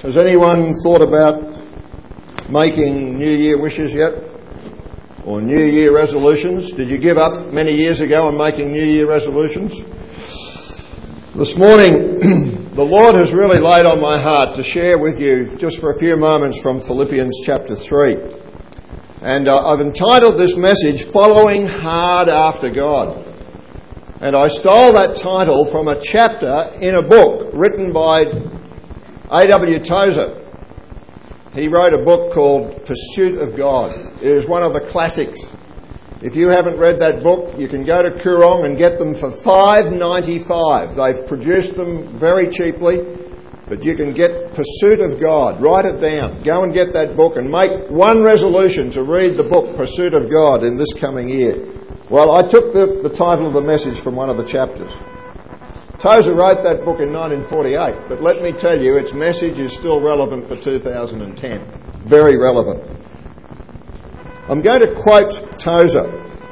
Has anyone thought about making New Year wishes yet? Or New Year resolutions? Did you give up many years ago on making New Year resolutions? This morning, the Lord has really laid on my heart to share with you just for a few moments from Philippians chapter 3. And I've entitled this message, Following Hard After God. And I stole that title from a chapter in a book written by A.W. Tozer. He wrote a book called Pursuit of God. It is one of the classics. If you haven't read that book, you can go to Koorong and get them for $5.95. They've produced them very cheaply, but you can get Pursuit of God. Write it down. Go and get that book and make one resolution to read the book Pursuit of God in this coming year. Well, I took the title of the message from one of the chapters. Tozer wrote that book in 1948, but let me tell you, its message is still relevant for 2010. Very relevant. I'm going to quote Tozer.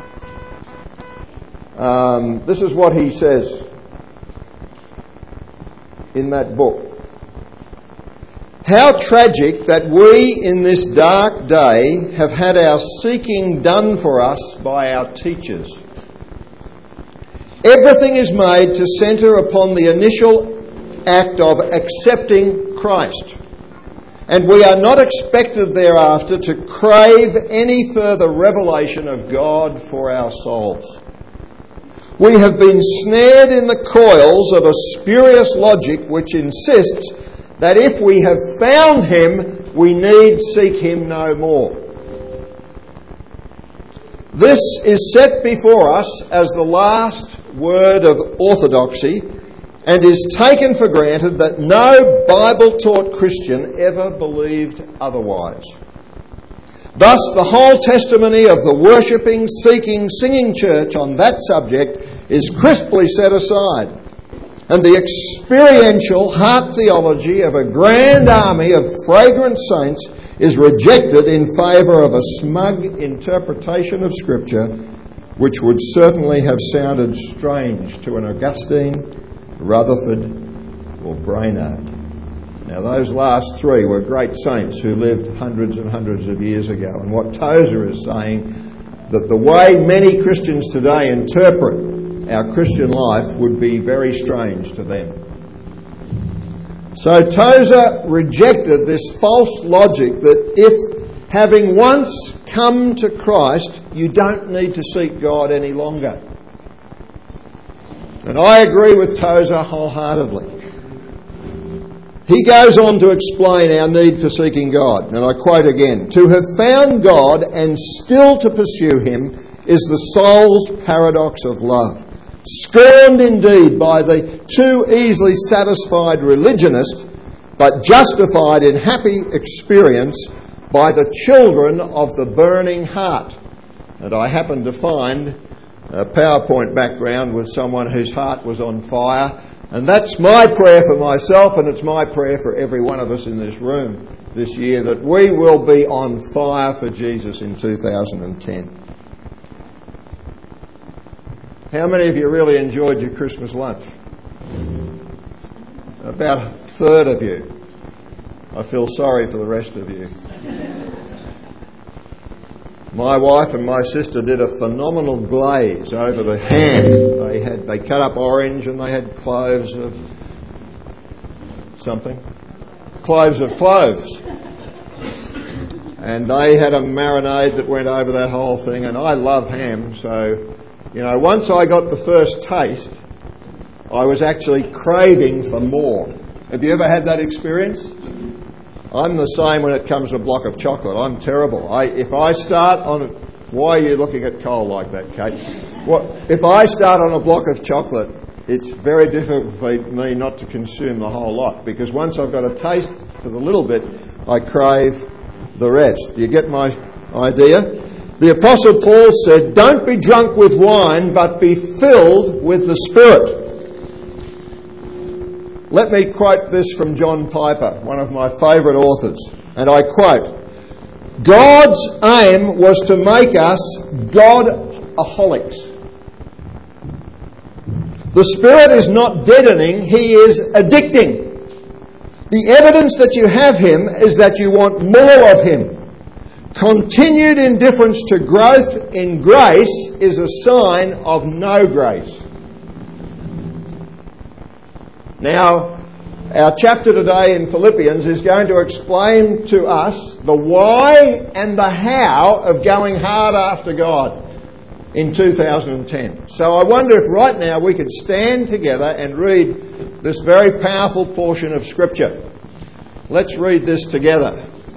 This is what he says in that book. How tragic that we in this dark day have had our seeking done for us by our teachers. Everything is made to centre upon the initial act of accepting Christ, and we are not expected thereafter to crave any further revelation of God for our souls. We have been snared in the coils of a spurious logic which insists that if we have found Him, we need seek Him no more. This is set before us as the last word of orthodoxy and is taken for granted that no Bible-taught Christian ever believed otherwise. Thus, the whole testimony of the worshipping, seeking, singing church on that subject is crisply set aside, and the experiential heart theology of a grand army of fragrant saints is rejected in favour of a smug interpretation of Scripture which would certainly have sounded strange to an Augustine, Rutherford or Brainerd. Now those last three were great saints who lived hundreds and hundreds of years ago, and what Tozer is saying, that the way many Christians today interpret our Christian life would be very strange to them. So Tozer rejected this false logic that if, having once come to Christ, you don't need to seek God any longer. And I agree with Tozer wholeheartedly. He goes on to explain our need for seeking God, and I quote again, "To have found God and still to pursue Him is the soul's paradox of love. Scorned indeed by the too easily satisfied religionist, but justified in happy experience by the children of the burning heart." And I happened to find a PowerPoint background with someone whose heart was on fire, and that's my prayer for myself, and it's my prayer for every one of us in this room this year, that we will be on fire for Jesus in 2010. How many of you really enjoyed your Christmas lunch? About a third of you. I feel sorry for the rest of you. My wife and my sister did a phenomenal glaze over the ham. They cut up orange and they had cloves of something. Cloves of cloves. And they had a marinade that went over that whole thing, and I love ham, so once I got the first taste, I was actually craving for more. Have you ever had that experience? I'm the same when it comes to a block of chocolate. I'm terrible. If I start on it, why are you looking at Cole like that, Kate? If I start on a block of chocolate, it's very difficult for me not to consume the whole lot, because once I've got a taste for the little bit, I crave the rest. Do you get my idea? The Apostle Paul said, "Don't be drunk with wine, but be filled with the Spirit." Let me quote this from John Piper, one of my favourite authors, and I quote, "God's aim was to make us God-aholics. The Spirit is not deadening, He is addicting. The evidence that you have Him is that you want more of Him. Continued indifference to growth in grace is a sign of no grace. Now, our chapter today in Philippians is going to explain to us the why and the how of going hard after God in 2010. So I wonder if right now we could stand together and read this very powerful portion of Scripture. Let's read this together.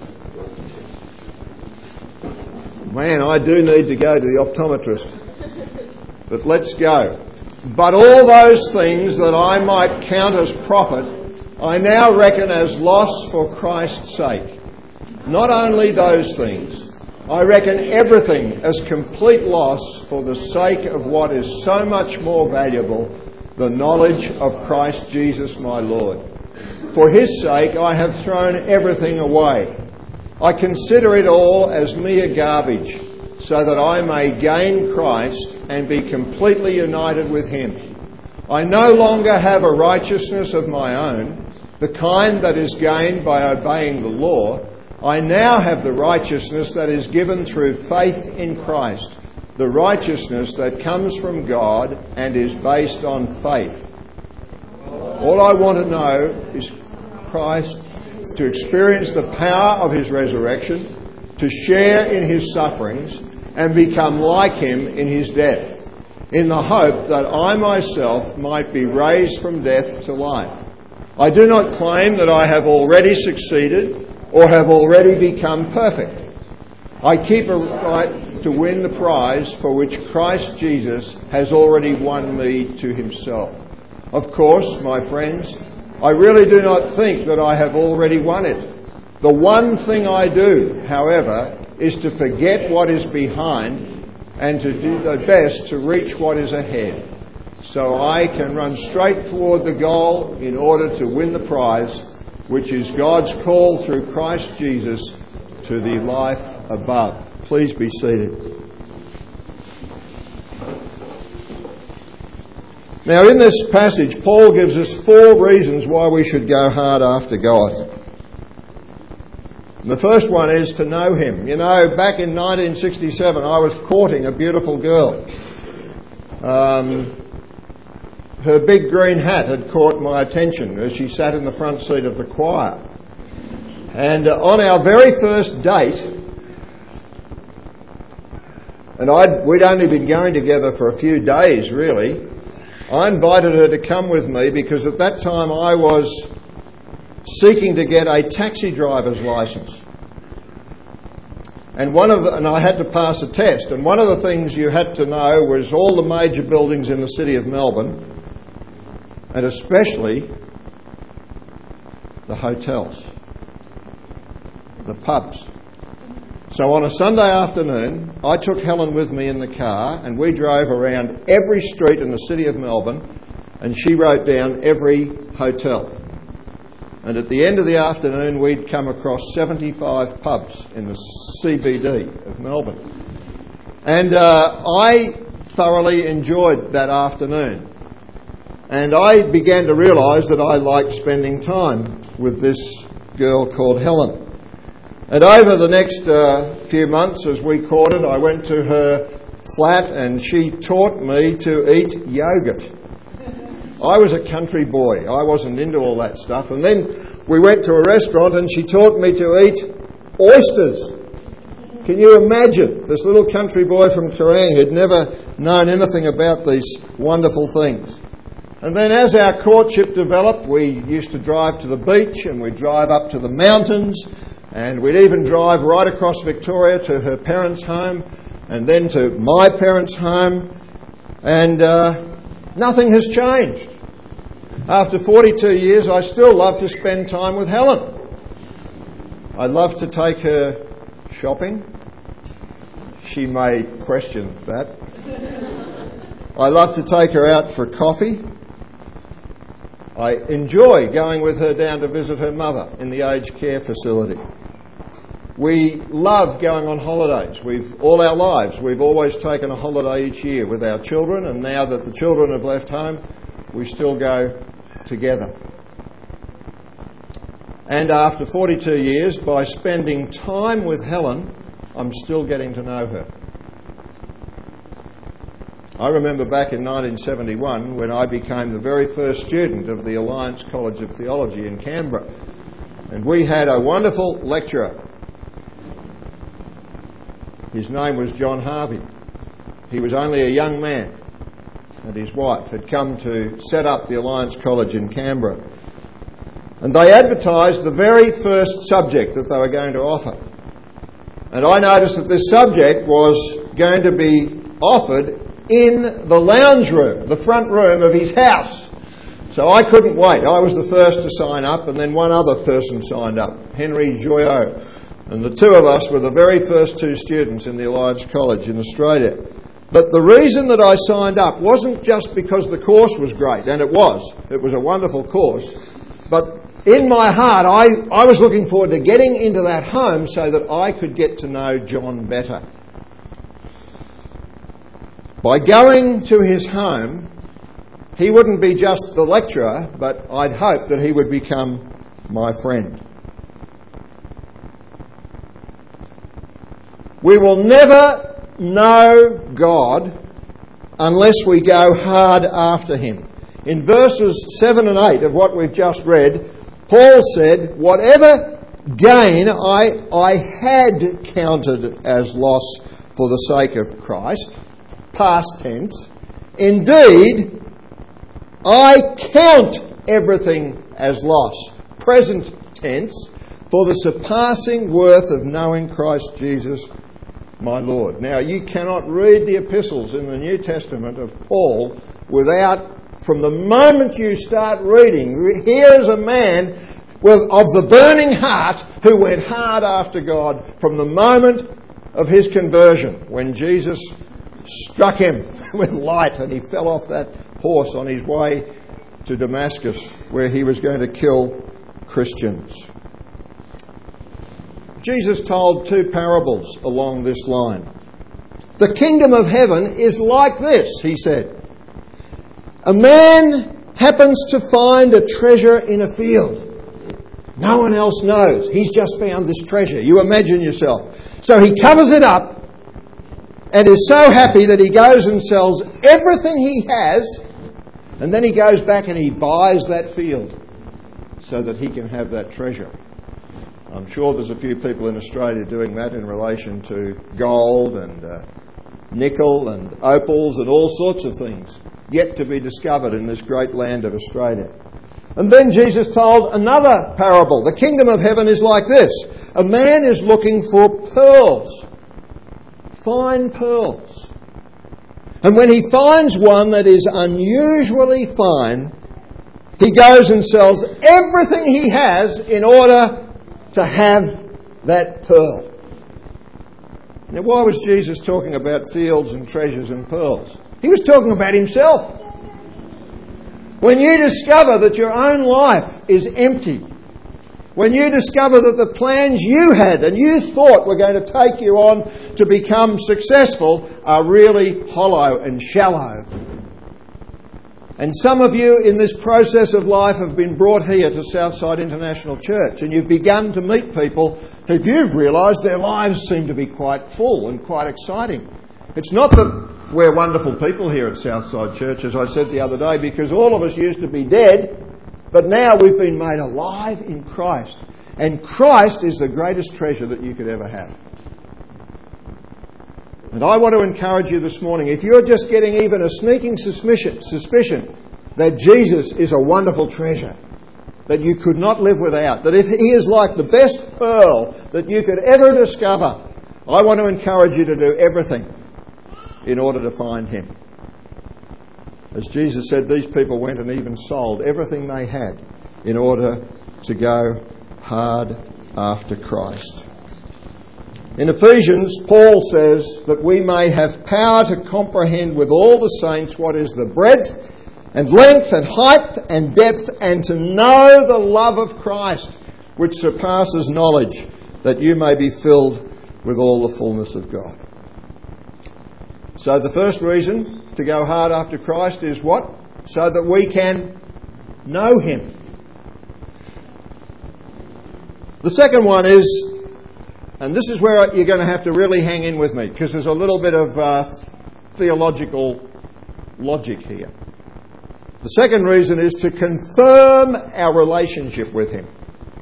Man, I do need to go to the optometrist. But let's go. But all those things that I might count as profit, I now reckon as loss for Christ's sake. Not only those things, I reckon everything as complete loss for the sake of what is so much more valuable, the knowledge of Christ Jesus my Lord. For His sake I have thrown everything away. I consider it all as mere garbage, so that I may gain Christ and be completely united with Him. I no longer have a righteousness of my own, the kind that is gained by obeying the law. I now have the righteousness that is given through faith in Christ, the righteousness that comes from God and is based on faith. All I want to know is Christ, to experience the power of His resurrection, to share in His sufferings, and become like Him in His death, in the hope that I myself might be raised from death to life. I do not claim that I have already succeeded or have already become perfect. I keep a right to win the prize for which Christ Jesus has already won me to Himself. Of course, my friends, I really do not think that I have already won it. The one thing I do, however, is to forget what is behind and to do the best to reach what is ahead, so I can run straight toward the goal in order to win the prize, which is God's call through Christ Jesus to the life above. Please be seated. Now, in this passage, Paul gives us 4 reasons why we should go hard after God. And the first one is to know Him. You know, back in 1967, I was courting a beautiful girl. Her big green hat had caught my attention as she sat in the front seat of the choir. And on our very first date, and we'd only been going together for a few days, really, I invited her to come with me because at that time I was seeking to get a taxi driver's licence. And I had to pass a test. And one of the things you had to know was all the major buildings in the city of Melbourne, and especially the hotels, the pubs. So on a Sunday afternoon, I took Helen with me in the car and we drove around every street in the city of Melbourne, and she wrote down every hotel. And at the end of the afternoon, we'd come across 75 pubs in the CBD of Melbourne. And I thoroughly enjoyed that afternoon. And I began to realise that I liked spending time with this girl called Helen. And over the next few months as we courted, I went to her flat and she taught me to eat yogurt. I was a country boy. I wasn't into all that stuff. And then we went to a restaurant and she taught me to eat oysters. Can you imagine? This little country boy from Kerrang who'd never known anything about these wonderful things. And then as our courtship developed, we used to drive to the beach and we'd drive up to the mountains, and we'd even drive right across Victoria to her parents' home and then to my parents' home. And nothing has changed. After 42 years, I still love to spend time with Helen. I love to take her shopping. She may question that. I love to take her out for coffee. I enjoy going with her down to visit her mother in the aged care facility. We love going on holidays. All our lives, we've always taken a holiday each year with our children, and now that the children have left home, we still go together. And after 42 years, by spending time with Helen, I'm still getting to know her. I remember back in 1971 when I became the very first student of the Alliance College of Theology in Canberra. And we had a wonderful lecturer. His name was John Harvey. He was only a young man, and his wife had come to set up the Alliance College in Canberra. And they advertised the very first subject that they were going to offer. And I noticed that this subject was going to be offered in the lounge room, the front room of his house. So I couldn't wait. I was the first to sign up, and then one other person signed up, Henry Joyot. And the two of us were the very first two students in the Alliance College in Australia. But the reason that I signed up wasn't just because the course was great, and it was. It was a wonderful course. But in my heart, I was looking forward to getting into that home so that I could get to know John better. By going to his home, he wouldn't be just the lecturer, but I'd hope that he would become my friend. We will never know God unless we go hard after him. In verses 7 and 8 of what we've just read, Paul said, whatever gain I had counted as loss for the sake of Christ, past tense, indeed, I count everything as loss, present tense, for the surpassing worth of knowing Christ Jesus my Lord. Now, you cannot read the epistles in the New Testament of Paul without, from the moment you start reading, here is a man of the burning heart who went hard after God from the moment of his conversion, when Jesus struck him with light and he fell off that horse on his way to Damascus, where he was going to kill Christians. Jesus told two parables along this line. The kingdom of heaven is like this, he said. A man happens to find a treasure in a field. No one else knows. He's just found this treasure. You imagine yourself. So he covers it up and is so happy that he goes and sells everything he has, and then he goes back and he buys that field so that he can have that treasure. I'm sure there's a few people in Australia doing that in relation to gold and nickel and opals and all sorts of things yet to be discovered in this great land of Australia. And then Jesus told another parable. The kingdom of heaven is like this. A man is looking for pearls, fine pearls. And when he finds one that is unusually fine, he goes and sells everything he has in order to have that pearl. Now, why was Jesus talking about fields and treasures and pearls? He was talking about himself. When you discover that your own life is empty, when you discover that the plans you had and you thought were going to take you on to become successful are really hollow and shallow. And some of you in this process of life have been brought here to Southside International Church, and you've begun to meet people who you've realised their lives seem to be quite full and quite exciting. It's not that we're wonderful people here at Southside Church, as I said the other day, because all of us used to be dead, but now we've been made alive in Christ. And Christ is the greatest treasure that you could ever have. And I want to encourage you this morning, if you're just getting even a sneaking suspicion that Jesus is a wonderful treasure that you could not live without, that if he is like the best pearl that you could ever discover, I want to encourage you to do everything in order to find him. As Jesus said, these people went and even sold everything they had in order to go hard after Christ. In Ephesians, Paul says that we may have power to comprehend with all the saints what is the breadth and length and height and depth, and to know the love of Christ, which surpasses knowledge, that you may be filled with all the fullness of God. So the first reason to go hard after Christ is what? So that we can know him. The second one is, and this is where you're going to have to really hang in with me, because there's a little bit of theological logic here. The second reason is to confirm our relationship with him.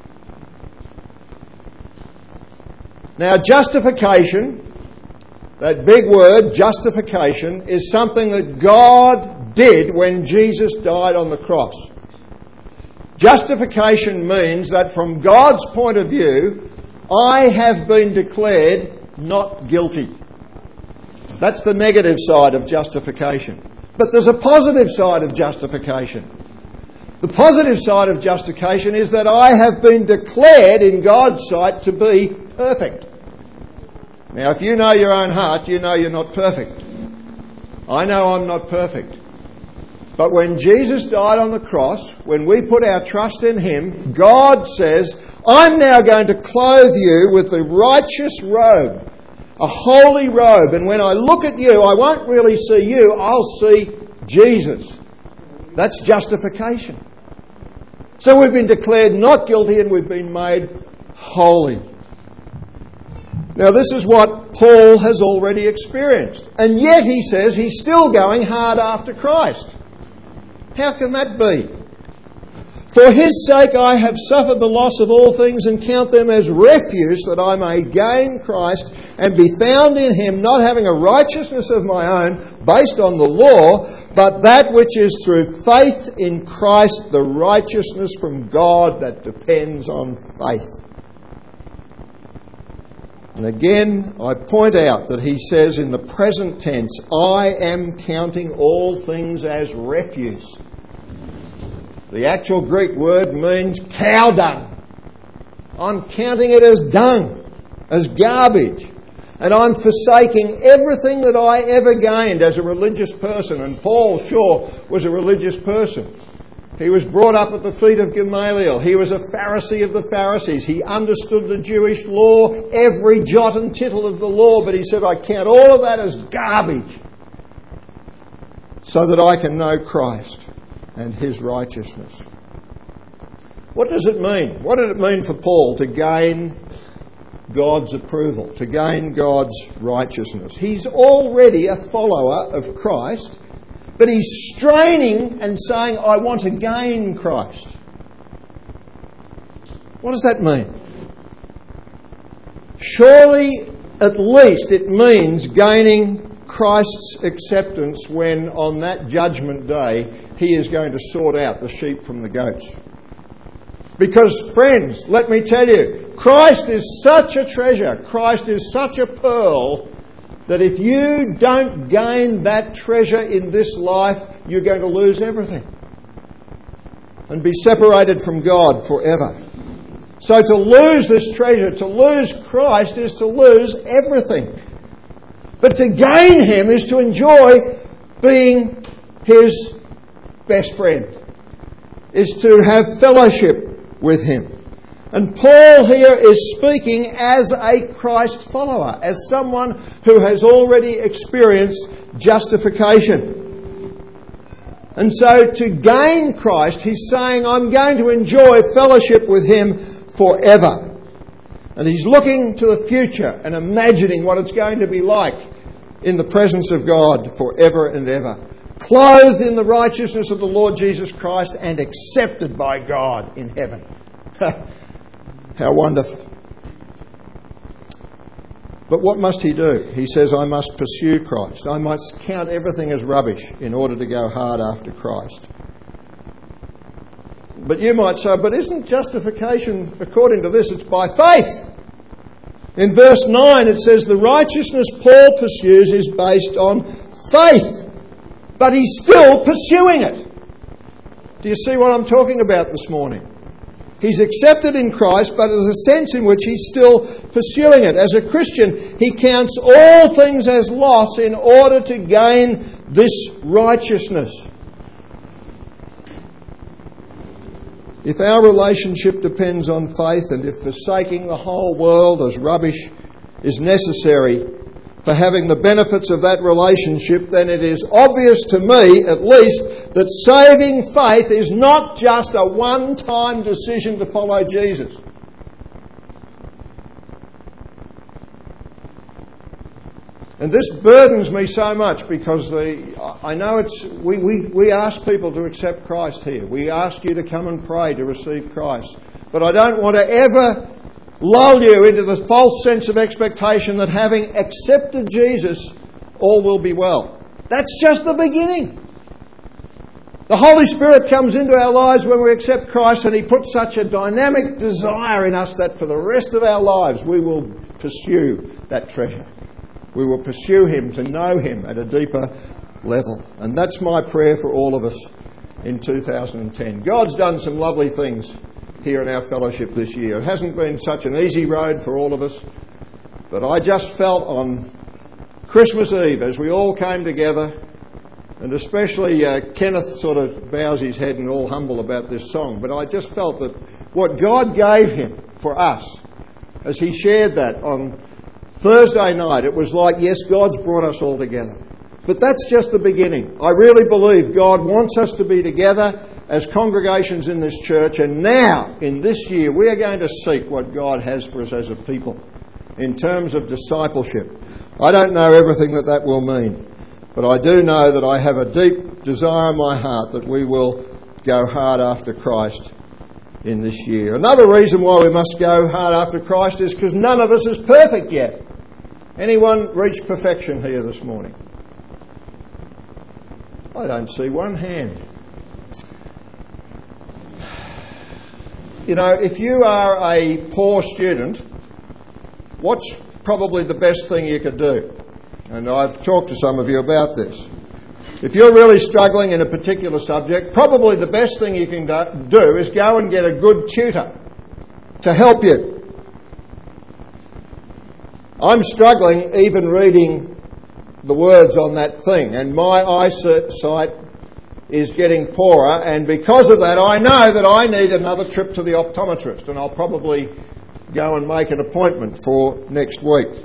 Now, justification, that big word, justification, is something that God did when Jesus died on the cross. Justification means that from God's point of view, I have been declared not guilty. That's the negative side of justification. But there's a positive side of justification. The positive side of justification is that I have been declared in God's sight to be perfect. Now, if you know your own heart, you know you're not perfect. I know I'm not perfect. But when Jesus died on the cross, when we put our trust in him, God says, I'm now going to clothe you with the righteous robe, a holy robe. And when I look at you, I won't really see you, I'll see Jesus. That's justification. So we've been declared not guilty and we've been made holy. Now, this is what Paul has already experienced. And yet he says he's still going hard after Christ. How can that be? For his sake I have suffered the loss of all things and count them as refuse, that I may gain Christ and be found in him, not having a righteousness of my own based on the law, but that which is through faith in Christ, the righteousness from God that depends on faith. And again, I point out that he says in the present tense, I am counting all things as refuse. The actual Greek word means cow dung. I'm counting it as dung, as garbage. And I'm forsaking everything that I ever gained as a religious person. And Paul, sure, was a religious person. He was brought up at the feet of Gamaliel. He was a Pharisee of the Pharisees. He understood the Jewish law, every jot and tittle of the law. But he said, I count all of that as garbage so that I can know Christ and his righteousness. What does it mean? What did it mean for Paul to gain God's approval, to gain God's righteousness? He's already a follower of Christ, but he's straining and saying, I want to gain Christ. What does that mean? Surely, at least, it means gaining Christ's acceptance when on that judgment day he is going to sort out the sheep from the goats. Because, friends, let me tell you, Christ is such a treasure, Christ is such a pearl, that if you don't gain that treasure in this life, you're going to lose everything and be separated from God forever. So to lose this treasure, to lose Christ, is to lose everything. But to gain him is to enjoy being his best friend, is to have fellowship with him. And Paul here is speaking as a Christ follower, as someone who has already experienced justification. And so to gain Christ, he's saying, I'm going to enjoy fellowship with him forever. And he's looking to the future and imagining what it's going to be like in the presence of God forever and ever. Clothed in the righteousness of the Lord Jesus Christ and accepted by God in heaven. How wonderful. But what must he do? He says, I must pursue Christ. I must count everything as rubbish in order to go hard after Christ. But you might say, but isn't justification, according to this, it's by faith? In verse 9 it says, the righteousness Paul pursues is based on faith. But he's still pursuing it. Do you see what I'm talking about this morning? He's accepted in Christ, but there's a sense in which he's still pursuing it. As a Christian, he counts all things as loss in order to gain this righteousness. If our relationship depends on faith, and if forsaking the whole world as rubbish is necessary for having the benefits of that relationship, then it is obvious to me, at least, that saving faith is not just a one-time decision to follow Jesus. And this burdens me so much because I know we ask people to accept Christ here. We ask you to come and pray to receive Christ. But I don't want to ever lull you into the false sense of expectation that having accepted Jesus, all will be well. That's just the beginning. The Holy Spirit comes into our lives when we accept Christ, and He puts such a dynamic desire in us that for the rest of our lives we will pursue that treasure. We will pursue Him, to know Him at a deeper level. And that's my prayer for all of us in 2010. God's done some lovely things here in our fellowship this year. It hasn't been such an easy road for all of us, but I just felt on Christmas Eve, as we all came together, and especially Kenneth sort of bows his head and all humble about this song, but I just felt that what God gave him for us, as he shared that on Thursday night, it was like, yes, God's brought us all together. But that's just the beginning. I really believe God wants us to be together as congregations in this church, and now, in this year, we are going to seek what God has for us as a people in terms of discipleship. I don't know everything that will mean, but I do know that I have a deep desire in my heart that we will go hard after Christ in this year. Another reason why we must go hard after Christ is because none of us is perfect yet. Anyone reached perfection here this morning? I don't see one hand. You know, if you are a poor student, what's probably the best thing you could do? And I've talked to some of you about this. If you're really struggling in a particular subject, probably the best thing you can do is go and get a good tutor to help you. I'm struggling even reading the words on that thing, and my eyesight is getting poorer, and because of that I know that I need another trip to the optometrist, and I'll probably go and make an appointment for next week.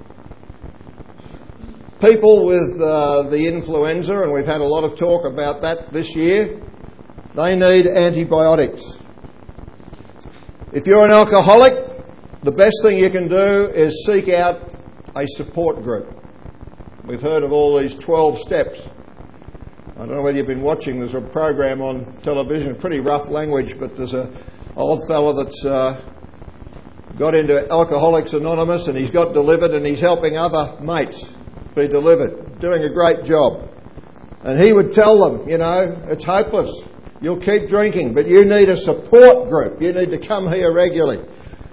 People with the influenza, and we've had a lot of talk about that this year, they need antibiotics. If you're an alcoholic, the best thing you can do is seek out a support group. We've heard of all these 12 steps. I don't know whether you've been watching, there's a program on television, pretty rough language, but there's an old fella that's got into Alcoholics Anonymous, and he's got delivered, and he's helping other mates be delivered, doing a great job. And he would tell them, you know, it's hopeless. You'll keep drinking, but you need a support group. You need to come here regularly.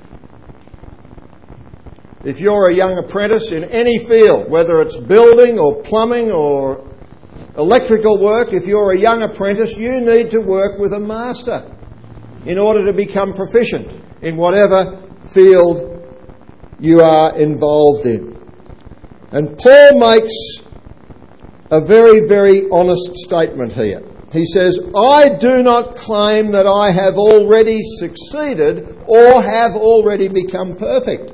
If you're a young apprentice in any field, whether it's building or plumbing or electrical work, if you're a young apprentice, you need to work with a master in order to become proficient in whatever field you are involved in. And Paul makes a very, very honest statement here. He says, I do not claim that I have already succeeded or have already become perfect.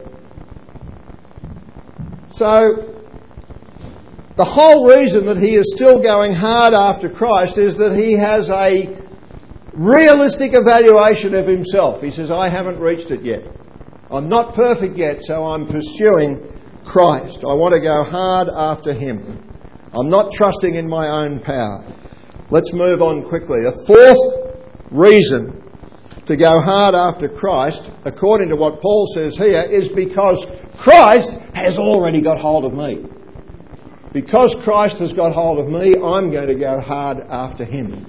So, the whole reason that he is still going hard after Christ is that he has a realistic evaluation of himself. He says, I haven't reached it yet. I'm not perfect yet, so I'm pursuing Christ. I want to go hard after Him. I'm not trusting in my own power. Let's move on quickly. A fourth reason to go hard after Christ, according to what Paul says here, is because Christ has already got hold of me. Because Christ has got hold of me, I'm going to go hard after Him.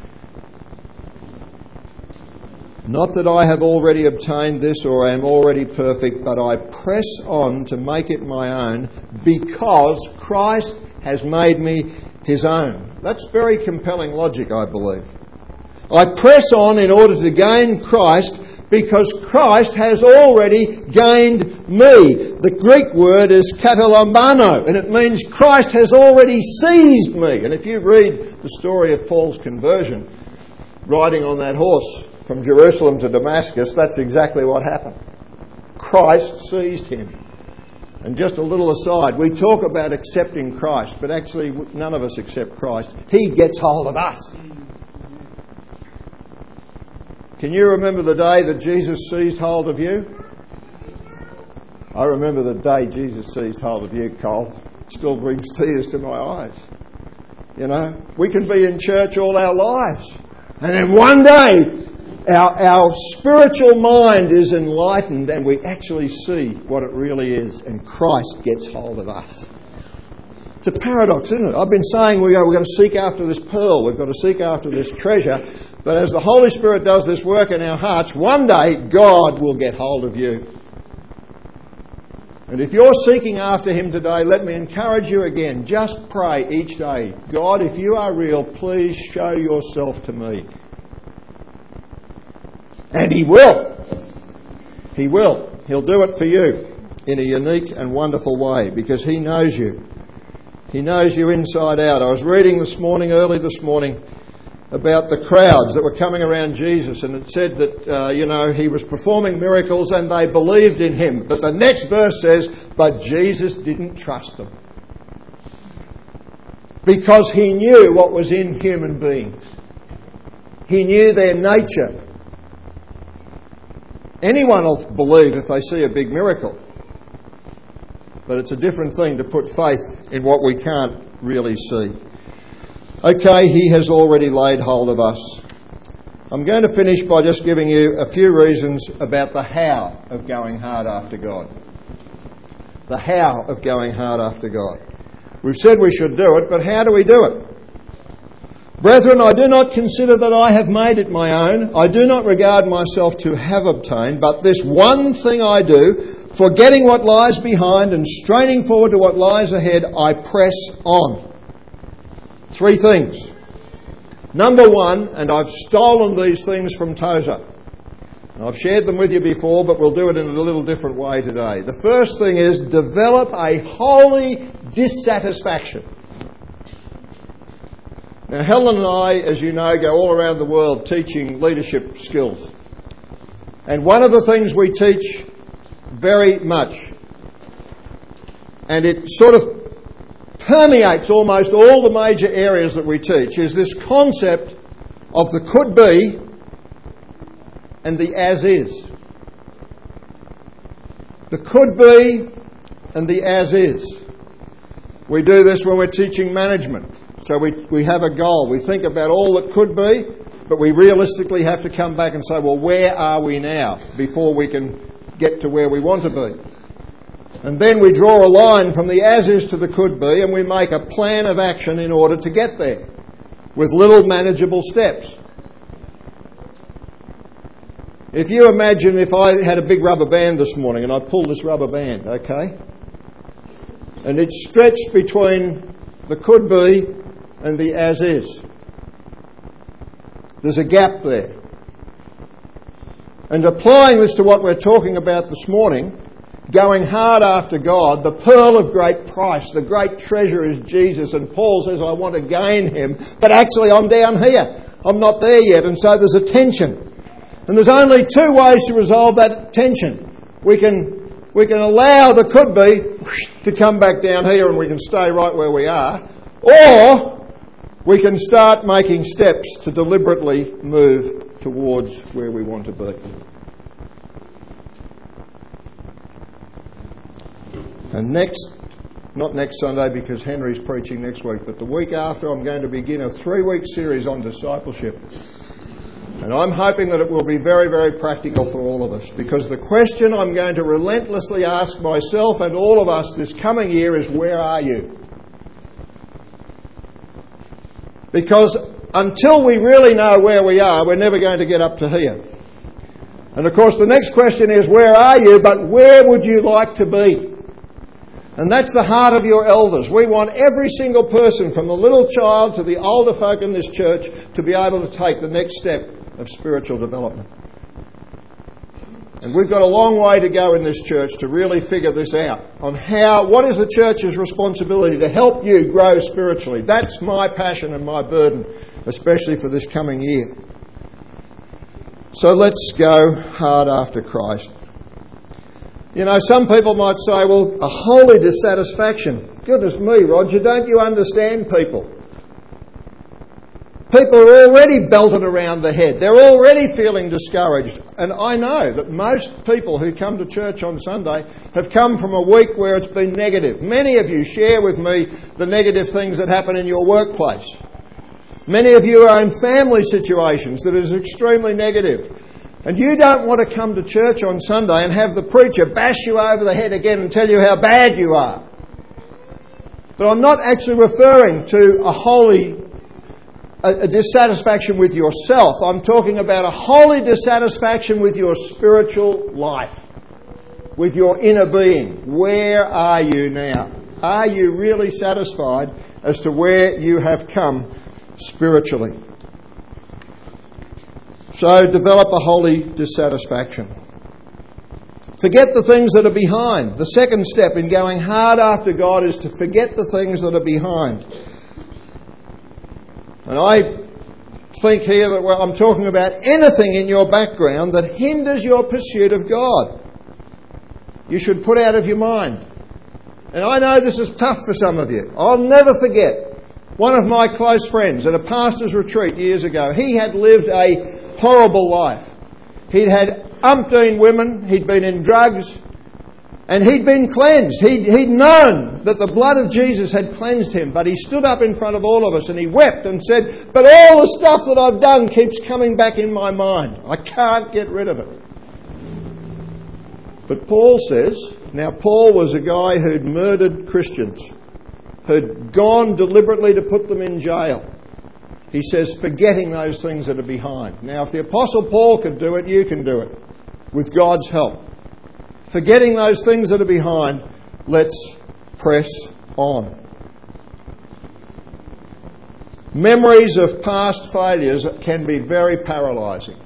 Not that I have already obtained this or am already perfect, but I press on to make it my own because Christ has made me His own. That's very compelling logic, I believe. I press on in order to gain Christ because Christ has already gained me. The Greek word is katalambano, and it means Christ has already seized me. And if you read the story of Paul's conversion, riding on that horse from Jerusalem to Damascus, that's exactly what happened. Christ seized him. And just a little aside, we talk about accepting Christ, but actually none of us accept Christ. He gets hold of us. Can you remember the day that Jesus seized hold of you? I remember the day Jesus seized hold of you, Cole. still brings tears to my eyes. You know, we can be in church all our lives, and then one day our spiritual mind is enlightened and we actually see what it really is, and Christ gets hold of us. It's a paradox, isn't it? I've been saying we've got to seek after this pearl, we've got to seek after this treasure, but as the Holy Spirit does this work in our hearts, one day God will get hold of you. And if you're seeking after Him today, let me encourage you again, just pray each day, God, if you are real, please show yourself to me. And He will. He will. He'll do it for you in a unique and wonderful way, because He knows you. He knows you inside out. I was reading early this morning, about the crowds that were coming around Jesus, and it said that, He was performing miracles and they believed in Him. But the next verse says, but Jesus didn't trust them, because He knew what was in human beings. He knew their nature. Anyone will believe if they see a big miracle, but it's a different thing to put faith in what we can't really see. Okay, He has already laid hold of us. I'm going to finish by just giving you a few reasons about the how of going hard after God. The how of going hard after God. We've said we should do it, but how do we do it? Brethren, I do not consider that I have made it my own. I do not regard myself to have obtained, but this one thing I do, forgetting what lies behind and straining forward to what lies ahead, I press on. 3 things. Number 1, and I've stolen these things from Tozer. I've shared them with you before, but we'll do it in a little different way today. The first thing is develop a holy dissatisfaction. Now, Helen and I, as you know, go all around the world teaching leadership skills. And one of the things we teach very much, and it sort of permeates almost all the major areas that we teach, is this concept of the could be and the as is. The could be and the as is. We do this when we're teaching management. So we have a goal. We think about all that could be, but we realistically have to come back and say, well, where are we now before we can get to where we want to be? And then we draw a line from the as is to the could be, and we make a plan of action in order to get there with little manageable steps. If you imagine if I had a big rubber band this morning and I pulled this rubber band, okay, and it's stretched between the could be and the as is. There's a gap there. And applying this to what we're talking about this morning, going hard after God, the pearl of great price, the great treasure is Jesus. And Paul says, I want to gain Him, but actually I'm down here. I'm not there yet. And so there's a tension. And there's only 2 ways to resolve that tension. We can allow the could be to come back down here and we can stay right where we are. Or we can start making steps to deliberately move towards where we want to be. And not next Sunday because Henry's preaching next week, but the week after I'm going to begin a 3-week series on discipleship. And I'm hoping that it will be very, very practical for all of us, because the question I'm going to relentlessly ask myself and all of us this coming year is, where are you? Because until we really know where we are, we're never going to get up to here. And of course the next question is, where are you? But where would you like to be? And that's the heart of your elders. We want every single person, from the little child to the older folk in this church, to be able to take the next step of spiritual development. And we've got a long way to go in this church to really figure this out on what is the church's responsibility to help you grow spiritually. That's my passion and my burden, especially for this coming year. So let's go hard after Christ. You know, some people might say, well, a holy dissatisfaction. Goodness me, Roger, don't you understand people? People are already belted around the head. They're already feeling discouraged. And I know that most people who come to church on Sunday have come from a week where it's been negative. Many of you share with me the negative things that happen in your workplace. Many of you are in family situations that is extremely negative. And you don't want to come to church on Sunday and have the preacher bash you over the head again and tell you how bad you are. But I'm not actually referring to a dissatisfaction with yourself. I'm talking about a holy dissatisfaction with your spiritual life, with your inner being. Where are you now? Are you really satisfied as to where you have come spiritually? So develop a holy dissatisfaction. Forget the things that are behind. The second step in going hard after God is to forget the things that are behind. And I think here that I'm talking about anything in your background that hinders your pursuit of God. You should put out of your mind. And I know this is tough for some of you. I'll never forget one of my close friends at a pastor's retreat years ago. He had lived a horrible life. He'd had umpteen women, he'd been in drugs, and he'd been cleansed. He'd known that the blood of Jesus had cleansed him, but he stood up in front of all of us and he wept and said, "But all the stuff that I've done keeps coming back in my mind. I can't get rid of it." But Paul says, now Paul was a guy who'd murdered Christians, who'd gone deliberately to put them in jail. He says, forgetting those things that are behind. Now, if the Apostle Paul could do it, you can do it with God's help. Forgetting those things that are behind, let's press on. Memories of past failures can be very paralysing.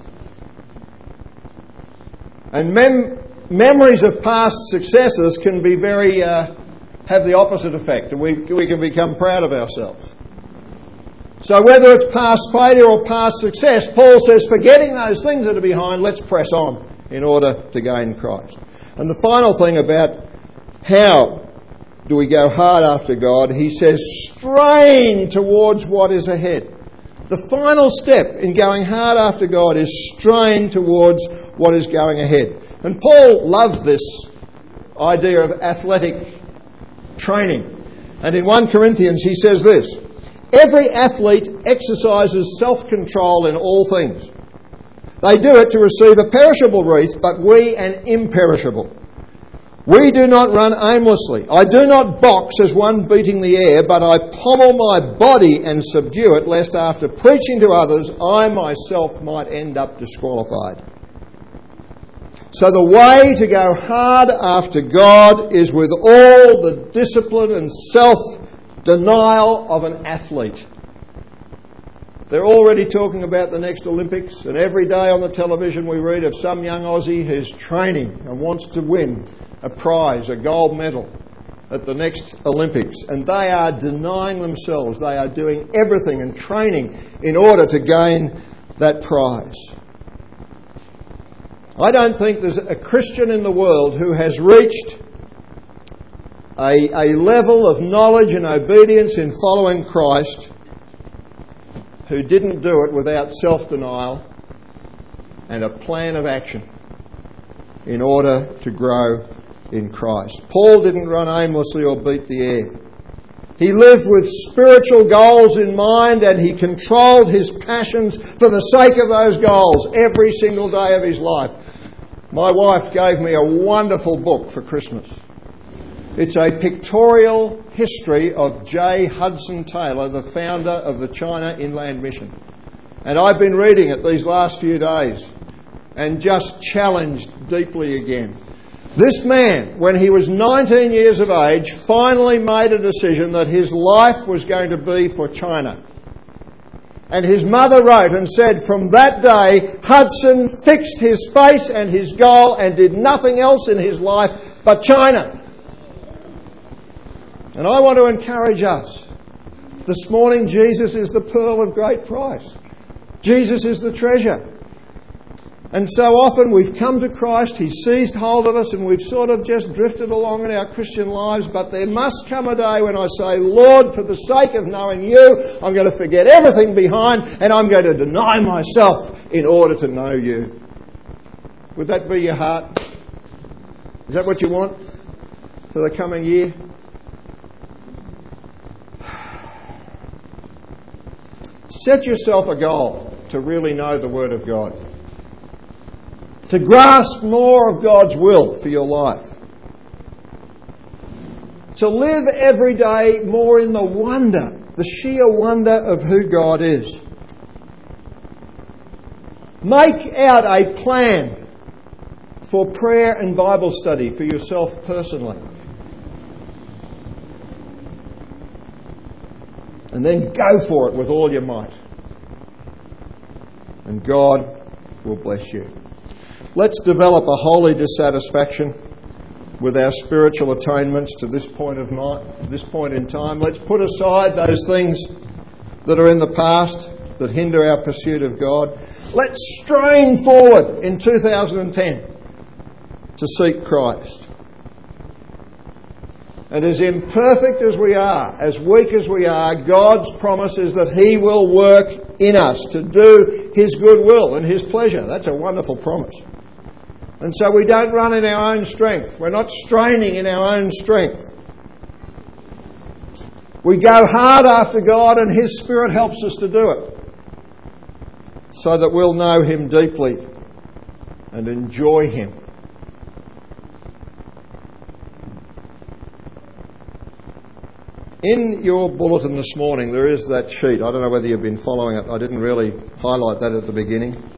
And memories of past successes can be very have the opposite effect. We can become proud of ourselves. So whether it's past failure or past success, Paul says, forgetting those things that are behind, let's press on in order to gain Christ. And the final thing about how do we go hard after God, he says, strain towards what is ahead. The final step in going hard after God is strain towards what is going ahead. And Paul loved this idea of athletic training. And in 1 Corinthians he says this, every athlete exercises self-control in all things. They do it to receive a perishable wreath, but we an imperishable. We do not run aimlessly. I do not box as one beating the air, but I pommel my body and subdue it, lest after preaching to others, I myself might end up disqualified. So the way to go hard after God is with all the discipline and self-denial of an athlete. They're already talking about the next Olympics, and every day on the television we read of some young Aussie who's training and wants to win a prize, a gold medal at the next Olympics. And they are denying themselves. They are doing everything and training in order to gain that prize. I don't think there's a Christian in the world who has reached a level of knowledge and obedience in following Christ who didn't do it without self-denial and a plan of action in order to grow in Christ. Paul didn't run aimlessly or beat the air. He lived with spiritual goals in mind, and he controlled his passions for the sake of those goals every single day of his life. My wife gave me a wonderful book for Christmas. It's a pictorial history of J. Hudson Taylor, the founder of the China Inland Mission. And I've been reading it these last few days and just challenged deeply again. This man, when he was 19 years of age, finally made a decision that his life was going to be for China. And his mother wrote and said, from that day, Hudson fixed his face and his goal and did nothing else in his life but China. And I want to encourage us. This morning, Jesus is the pearl of great price. Jesus is the treasure. And so often we've come to Christ, He's seized hold of us, and we've sort of just drifted along in our Christian lives. But there must come a day when I say, Lord, for the sake of knowing You, I'm going to forget everything behind and I'm going to deny myself in order to know You. Would that be your heart? Is that what you want for the coming year? Set yourself a goal to really know the Word of God, to grasp more of God's will for your life, to live every day more in the wonder, the sheer wonder of who God is. Make out a plan for prayer and Bible study for yourself personally. And then go for it with all your might. And God will bless you. Let's develop a holy dissatisfaction with our spiritual attainments to this point in time. Let's put aside those things that are in the past that hinder our pursuit of God. Let's strain forward in 2010 to seek Christ. And as imperfect as we are, as weak as we are, God's promise is that He will work in us to do His good will and His pleasure. That's a wonderful promise. And so we don't run in our own strength. We're not straining in our own strength. We go hard after God, and His Spirit helps us to do it, so that we'll know Him deeply and enjoy Him. In your bulletin this morning, there is that sheet. I don't know whether you've been following it. I didn't really highlight that at the beginning.